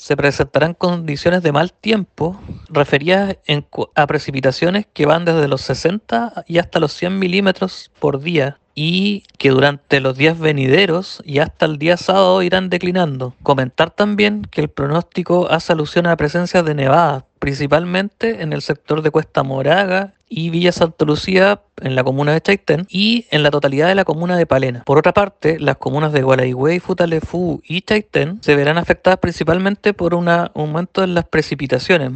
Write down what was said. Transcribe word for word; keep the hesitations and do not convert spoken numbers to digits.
se presentarán condiciones de mal tiempo referidas en cu- a precipitaciones que van desde los sesenta y hasta los cien milímetros por día y que durante los días venideros y hasta el día sábado irán declinando. Comentar también que el pronóstico hace alusión a la presencia de nevadas, principalmente en el sector de Cuesta Moraga y Villa Santa Lucía en la comuna de Chaitén y en la totalidad de la comuna de Palena. Por otra parte, las comunas de Gualeguay, Futaleufú y Chaitén se verán afectadas principalmente por un aumento en las precipitaciones,